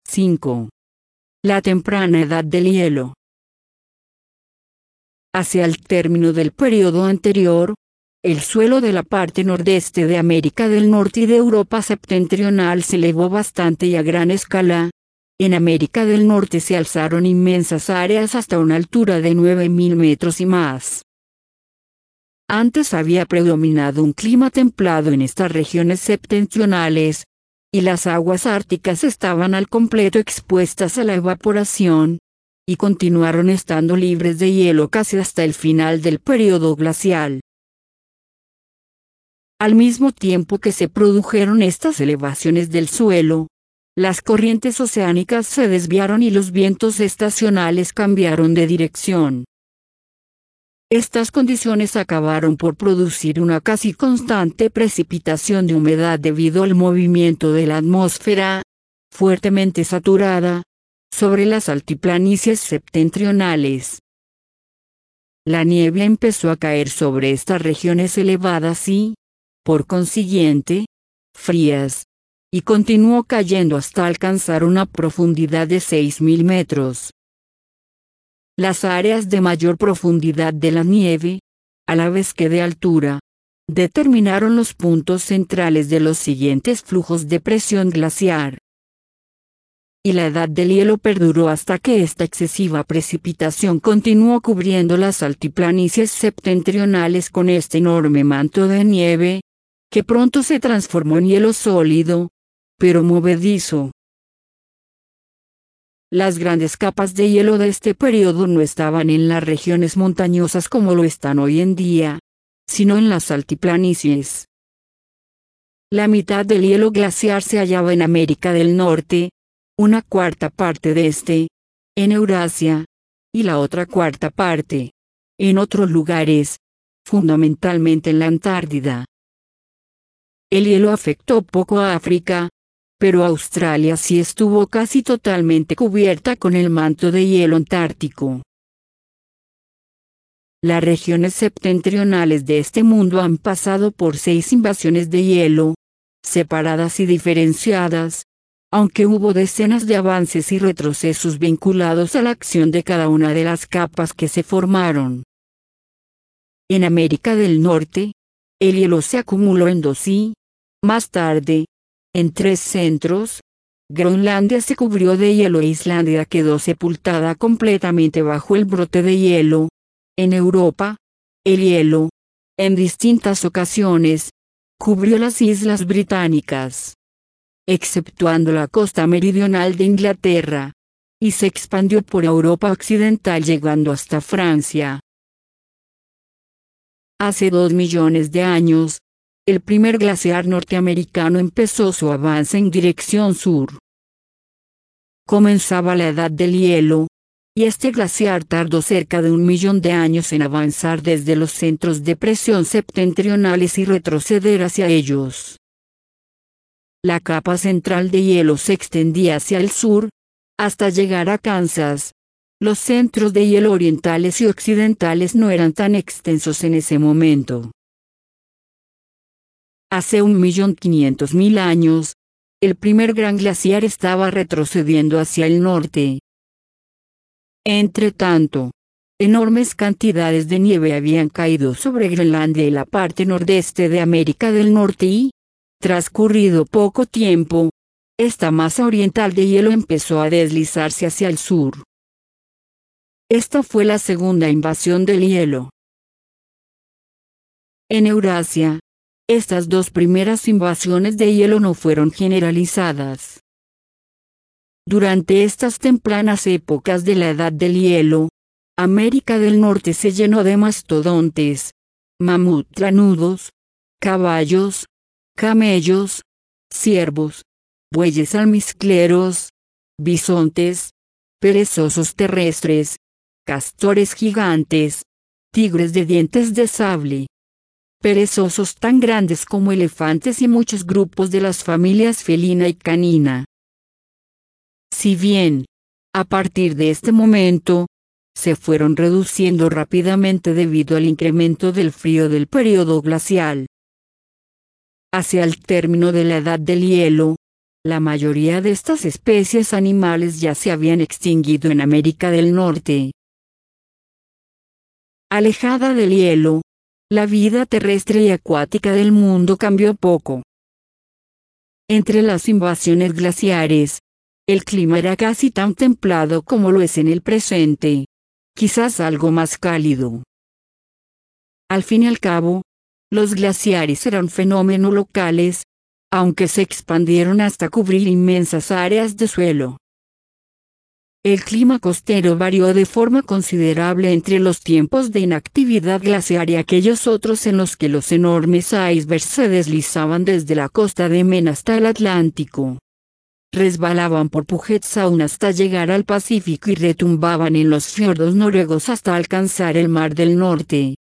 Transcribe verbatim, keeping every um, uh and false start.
cinco. La temprana edad del hielo. Hacia el término del período anterior, el suelo de la parte nordeste de América del Norte y de Europa septentrional se elevó bastante y a gran escala. En América del Norte se alzaron inmensas áreas hasta una altura de nueve mil metros y más. Antes había predominado un clima templado en estas regiones septentrionales, y las aguas árticas estaban al completo expuestas a la evaporación, y continuaron estando libres de hielo casi hasta el final del período glacial. Al mismo tiempo que se produjeron estas elevaciones del suelo, las corrientes oceánicas se desviaron y los vientos estacionales cambiaron de dirección. Estas condiciones acabaron por producir una casi constante precipitación de humedad debido al movimiento de la atmósfera, fuertemente saturada, sobre las altiplanicies septentrionales. La nieve empezó a caer sobre estas regiones elevadas y, por consiguiente, frías, y continuó cayendo hasta alcanzar una profundidad de seis mil metros. Las áreas de mayor profundidad de la nieve, a la vez que de altura, determinaron los puntos centrales de los siguientes flujos de presión glaciar. Y la edad del hielo perduró hasta que esta excesiva precipitación continuó cubriendo las altiplanicies septentrionales con este enorme manto de nieve, que pronto se transformó en hielo sólido, pero movedizo. Las grandes capas de hielo de este periodo no estaban en las regiones montañosas como lo están hoy en día, sino en las altiplanicies. La mitad del hielo glaciar se hallaba en América del Norte, una cuarta parte de este, en Eurasia, y la otra cuarta parte, en otros lugares, fundamentalmente en la Antártida. El hielo afectó poco a África, pero Australia sí estuvo casi totalmente cubierta con el manto de hielo antártico. Las regiones septentrionales de este mundo han pasado por seis invasiones de hielo, separadas y diferenciadas, aunque hubo decenas de avances y retrocesos vinculados a la acción de cada una de las capas que se formaron. En América del Norte, el hielo se acumuló en dos y, más tarde, en tres centros. Groenlandia se cubrió de hielo e Islandia quedó sepultada completamente bajo el brote de hielo. En Europa, el hielo, en distintas ocasiones, cubrió las islas británicas, exceptuando la costa meridional de Inglaterra, y se expandió por Europa occidental llegando hasta Francia. Hace dos millones de años, el primer glaciar norteamericano empezó su avance en dirección sur. Comenzaba la edad del hielo, y este glaciar tardó cerca de un millón de años en avanzar desde los centros de presión septentrionales y retroceder hacia ellos. La capa central de hielo se extendía hacia el sur, hasta llegar a Kansas. Los centros de hielo orientales y occidentales no eran tan extensos en ese momento. Hace un millón quinientos mil años, el primer gran glaciar estaba retrocediendo hacia el norte. Entretanto, enormes cantidades de nieve habían caído sobre Groenlandia y la parte nordeste de América del Norte y, transcurrido poco tiempo, esta masa oriental de hielo empezó a deslizarse hacia el sur. Esta fue la segunda invasión del hielo. En Eurasia, estas dos primeras invasiones de hielo no fueron generalizadas. Durante estas tempranas épocas de la edad del hielo, América del Norte se llenó de mastodontes, mamut lanudos, caballos, camellos, ciervos, bueyes almizcleros, bisontes, perezosos terrestres, castores gigantes, tigres de dientes de sable, perezosos tan grandes como elefantes y muchos grupos de las familias felina y canina. Si bien, a partir de este momento, se fueron reduciendo rápidamente debido al incremento del frío del período glacial. Hacia el término de la edad del hielo, La mayoría de estas especies animales ya se habían extinguido en América del Norte. Alejada del hielo, la vida terrestre y acuática del mundo cambió poco. Entre las invasiones glaciares, el clima era casi tan templado como lo es en el presente, quizás algo más cálido. Al fin y al cabo, los glaciares eran fenómenos locales, aunque se expandieron hasta cubrir inmensas áreas de suelo. El clima costero varió de forma considerable entre los tiempos de inactividad glaciar y aquellos otros en los que los enormes icebergs se deslizaban desde la costa de Maine hasta el Atlántico. Resbalaban por Puget Sound hasta llegar al Pacífico y retumbaban en los fiordos noruegos hasta alcanzar el Mar del Norte.